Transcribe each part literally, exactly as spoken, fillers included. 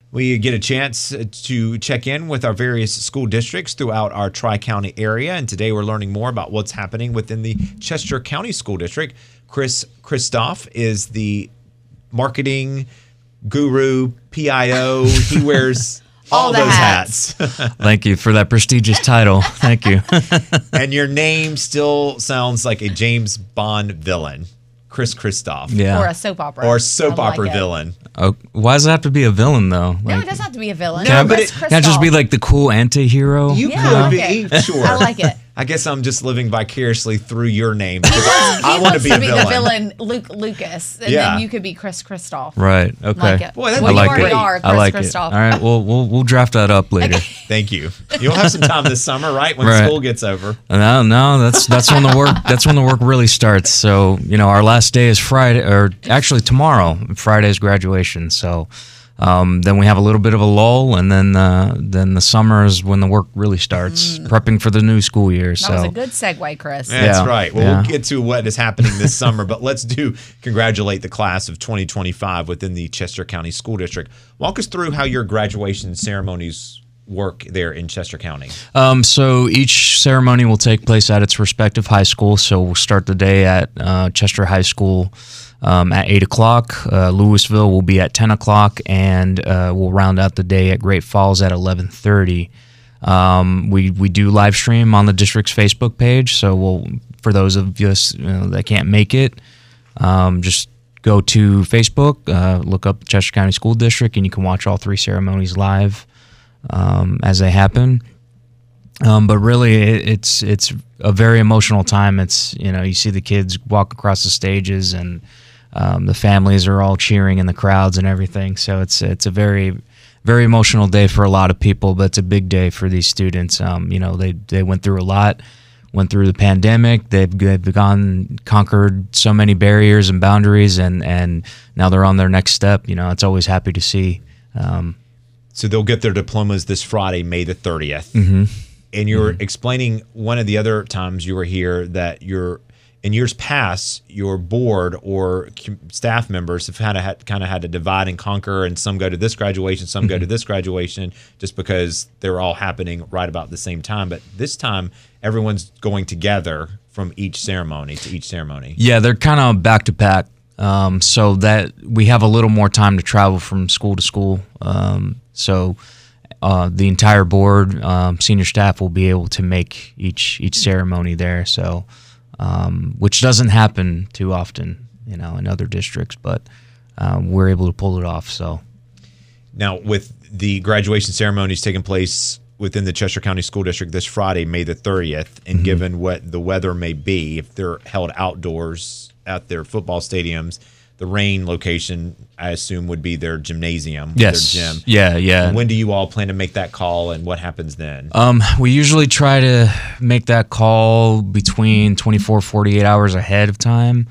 We get a chance to check in with our various school districts throughout our Tri-County area, and today we're learning more about what's happening within the Chester County School District. Chris Christoph is the marketing guru, P I O. He wears all, all those hats. hats. Thank you for that prestigious title. Thank you. And your name still sounds like a James Bond villain. Chris Christoph. Yeah. Or a soap opera. Or a soap I opera like villain. Oh, why does it have to be a villain, though? Like, no, it doesn't have to be a villain. Can, no, I, it, can I just be like the cool anti-hero? You yeah, could I like be, it. sure. I like it. I guess I'm just living vicariously through your name. He wants, I he want wants to be, to be a villain. the villain, Luke Lucas, and yeah. then you could be Chris Christoph. Right. Okay. Like it. Boy, that well, I like you already it. are, Chris I like Christoph. it. All right. Well, we'll we'll draft that up later. Okay. Thank you. You'll have some time this summer, right? When right. school gets over. No, no, that's that's when the work that's when the work really starts. So you know, our last day is Friday, or actually tomorrow. Friday's graduation. So. Um, then we have a little bit of a lull, and then uh, then the summer is when the work really starts, mm. prepping for the new school year. That so. was a good segue, Chris. That's yeah. right. Well, yeah. we'll get to what is happening this summer, but let's do congratulate the class of twenty twenty-five within the Chester County School District. Walk us through how your graduation ceremonies work there in Chester County. Um, so each ceremony will take place at its respective high school. So we'll start the day at uh, Chester High School. Um, at eight o'clock, uh, Louisville will be at ten o'clock, and uh, we'll round out the day at Great Falls at eleven thirty. Um, we we do live stream on the district's Facebook page, so we'll for those of us you know, that can't make it, um, just go to Facebook, uh, look up Chester County School District, and you can watch all three ceremonies live um, as they happen. Um, but really, it, it's it's a very emotional time. It's you know you see the kids walk across the stages and. Um, the families are all cheering in the crowds and everything. So it's it's a very, very emotional day for a lot of people, but it's a big day for these students. Um, you know, they, they went through a lot, went through the pandemic. They've, they've gone, conquered so many barriers and boundaries, and, and now they're on their next step. You know, it's always happy to see. Um, so they'll get their diplomas this Friday, May the thirtieth. Mm-hmm. And you're mm-hmm. explaining one of the other times you were here that you're, in years past, your board or staff members have had, had kind of had to divide and conquer, and some go to this graduation, some mm-hmm. go to this graduation, just because they're all happening right about the same time. But this time, everyone's going together from each ceremony to each ceremony. Yeah, they're kind of back to back, um, so that we have a little more time to travel from school to school. Um, so uh, the entire board, um, senior staff, will be able to make each each ceremony there. So. Um, which doesn't happen too often, you know, in other districts, but um, we're able to pull it off. So, now with the graduation ceremonies taking place within the Chester County School District this Friday, May the thirtieth, and mm-hmm. given what the weather may be, if they're held outdoors at their football stadiums, the rain location, I assume, would be their gymnasium, yes. their gym. Yeah, yeah. And when do you all plan to make that call, and what happens then? Um, we usually try to make that call between twenty-four, forty-eight hours ahead of time.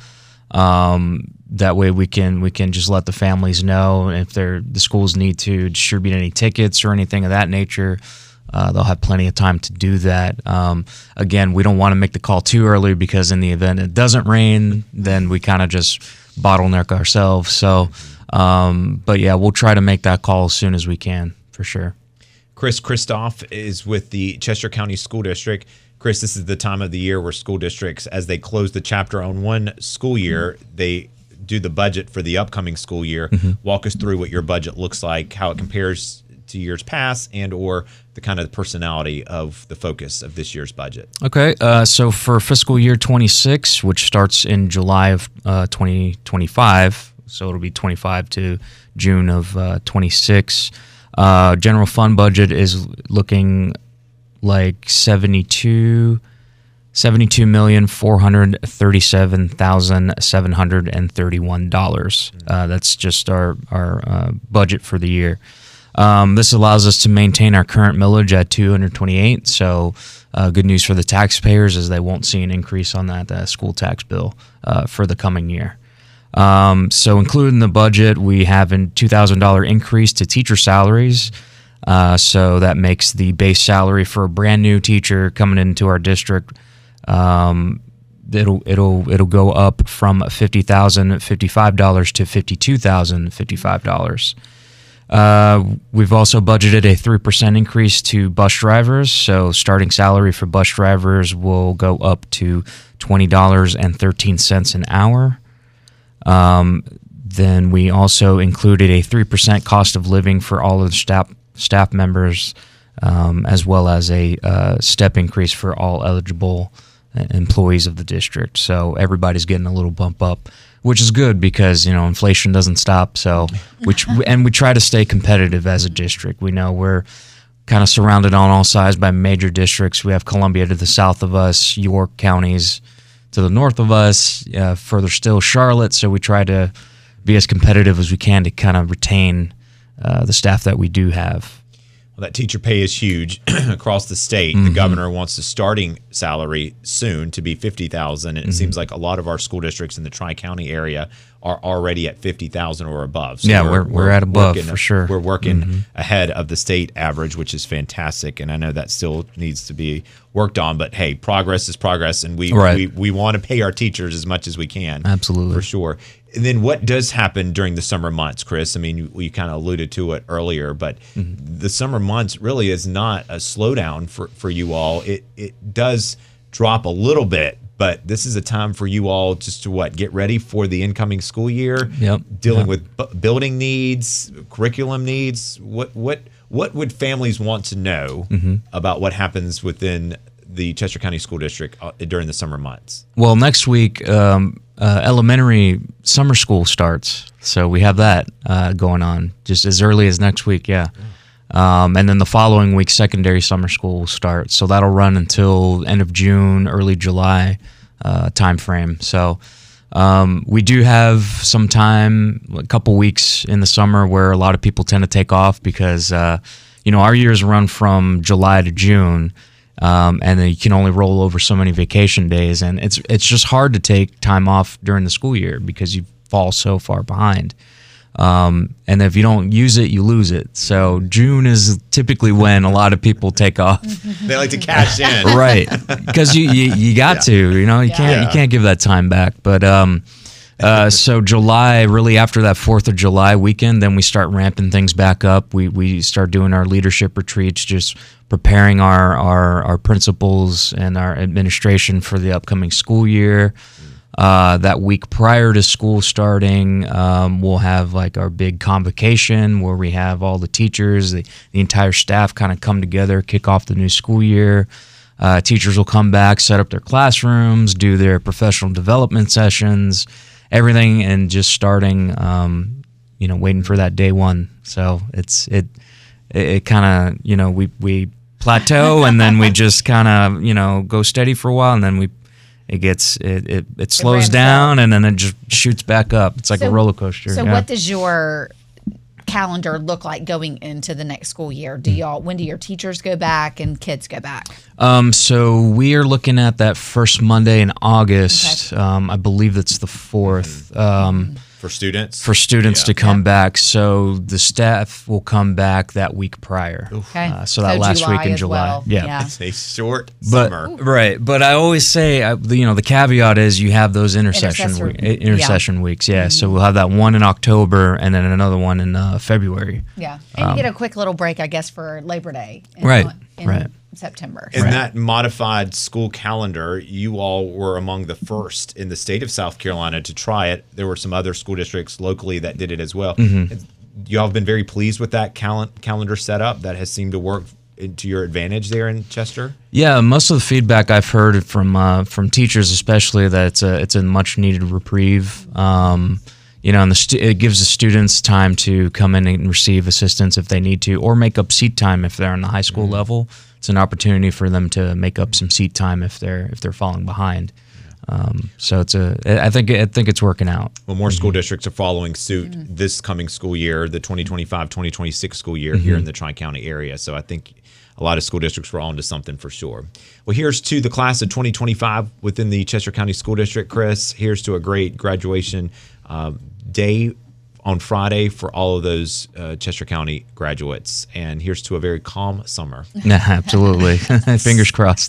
Um, that way we can we can just let the families know if they're the schools need to distribute any tickets or anything of that nature. Uh, they'll have plenty of time to do that. Um, again, we don't want to make the call too early, because in the event it doesn't rain, then we kind of just bottleneck ourselves. So, um, but yeah, we'll try to make that call as soon as we can, for sure. Chris Christoph is with the Chester County School District. Chris, this is the time of the year where school districts, as they close the chapter on one school year, they do the budget for the upcoming school year. Mm-hmm. Walk us through what your budget looks like, how it compares to years past, and or the kind of personality of the focus of this year's budget. Okay, uh, so for fiscal year twenty-six, which starts in July of uh, twenty twenty-five, so it'll be twenty-five to June of uh, twenty-six, uh, general fund budget is looking like seventy-two million four hundred thirty-seven thousand seven hundred thirty-one dollars. Uh, that's just our, our uh, budget for the year. Um, this allows us to maintain our current millage at two hundred twenty-eight, so uh, good news for the taxpayers, as they won't see an increase on that uh, school tax bill uh, for the coming year. Um, so included in the budget, we have a two thousand dollars increase to teacher salaries, uh, so that makes the base salary for a brand new teacher coming into our district, um, it'll it'll it'll go up from fifty thousand fifty-five dollars to fifty-two thousand fifty-five dollars. Uh, we've also budgeted a three percent increase to bus drivers. So starting salary for bus drivers will go up to twenty dollars and thirteen cents an hour. Um, then we also included a three percent cost of living for all of the staff, staff members, um, as well as a uh, step increase for all eligible employees of the district. So everybody's getting a little bump up, which is good because, you know, inflation doesn't stop. So, which and we try to stay competitive as a district. We know we're kind of surrounded on all sides by major districts. We have Columbia to the south of us, York counties to the north of us, uh, further still Charlotte. So we try to be as competitive as we can to kind of retain uh, the staff that we do have. Well, that teacher pay is huge across the state. Mm-hmm. The governor wants the starting salary soon to be fifty thousand dollars, and it mm-hmm. seems like a lot of our school districts in the Tri-County area are already at fifty thousand dollars or above. So yeah, we're, we're, we're at above working, for sure. We're working mm-hmm. ahead of the state average, which is fantastic, and I know that still needs to be worked on. But hey, progress is progress, and we right. we, we want to pay our teachers as much as we can. Absolutely. For sure. And then what does happen during the summer months, Chris? I mean, you, you kind of alluded to it earlier, but mm-hmm. the summer months really is not a slowdown for, for you all. It it does drop a little bit, but this is a time for you all just to what get ready for the incoming school year. Yep. Dealing yep. with bu- building needs, curriculum needs. What what what would families want to know mm-hmm. about what happens within the Chester County School District uh, during the summer months? Well, next week, um, uh, elementary summer school starts, so we have that uh, going on just as early as next week. Yeah. yeah. Um, and then the following week, secondary summer school will start. So that'll run until end of June, early July uh, time frame. So um, we do have some time, a couple weeks in the summer where a lot of people tend to take off because, uh, you know, our years run from July to June. Um, and then you can only roll over so many vacation days, and it's it's just hard to take time off during the school year because you fall so far behind. Um, and if you don't use it, you lose it. So June is typically when a lot of people take off. They like to cash in, right? Because you, you you got yeah. to, you know, you yeah. can't yeah. you can't give that time back. But um, uh, so July, really after that Fourth of July weekend, then we start ramping things back up. We we start doing our leadership retreats, just preparing our, our, our principals and our administration for the upcoming school year. Uh, that week prior to school starting, um, we'll have like our big convocation where we have all the teachers, the, the entire staff kind of come together, kick off the new school year. Uh, teachers will come back, set up their classrooms, do their professional development sessions, everything, and just starting, um, you know, waiting for that day one. So it's it it, it kind of, you know, we we plateau and then we just kind of, you know, go steady for a while, and then we it gets it it, it slows it down up. And then it just shoots back up. It's like so, a roller coaster. So yeah. what does your calendar look like going into the next school year? Do y'all when do your teachers go back and kids go back? Um, so we are looking at that first Monday in August. Okay. Um, I believe that's the fourth. Um, For students? For students yeah. to come yeah. back. So the staff will come back that week prior. Okay. Uh, so that so last July week in as July. Well. Yeah. yeah. It's a short but, summer. Right. But I always say, uh, you know, the caveat is you have those intercession, Intercessor, week, intercession yeah. weeks. Yeah. Mm-hmm. So we'll have that one in October and then another one in uh, February. Yeah. And Um, you get a quick little break, I guess, for Labor Day. In, Right. In right. September. In Right. that modified school calendar, you all were among the first in the state of South Carolina to try it. There were some other school districts locally that did it as well. Mm-hmm. You all have been very pleased with that cal- calendar setup that has seemed to work to your advantage there in Chester? Yeah, most of the feedback I've heard from uh, from teachers, especially, that it's a it's a much needed reprieve. Um, you know, and the stu- it gives the students time to come in and receive assistance if they need to, or make up seat time if they're on the high school mm-hmm. level. It's an opportunity for them to make up some seat time if they're if they're falling behind. Um, so it's a I think I think it's working out. Well, more mm-hmm. school districts are following suit mm-hmm. this coming school year, the twenty twenty-five twenty twenty-six school year mm-hmm. here in the Tri-County area. So I think a lot of school districts were onto something for sure. Well, here's to the class of twenty twenty-five within the Chester County School District, Chris. Here's to a great graduation uh, day on Friday for all of those uh, Chester County graduates. And here's to a very calm summer. Yeah, absolutely. Fingers crossed.